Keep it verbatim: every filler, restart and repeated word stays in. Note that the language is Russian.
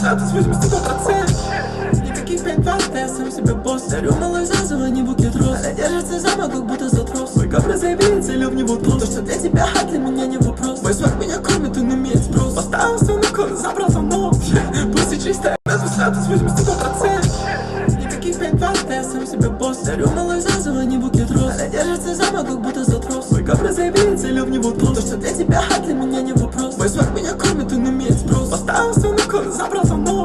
статус восемьдесят два процента. Никаких пять два, я сам себе босс. Дарю малой зазова, не букет роз. Она держится замок, как будто за трос. Мой капра заявили, целю в него трос. То, что для тебя хат, для меня не вопрос. Мой свак меня кормит, он имеет спрос. Поставил все на кон, забрал звонок. Пусть чистая, назву статус восемьдесят два процента. Никаких пять два, я сам себе босс. Дарю малой зазова, не букет роз. Она держится замок, как будто за трос. Мой капра заявили, целю в него трос. То, что для тебя хат, для меня не вопрос. Мой свак меня кормит, он имеет спрос. Поставил все на кон, забрал звонок.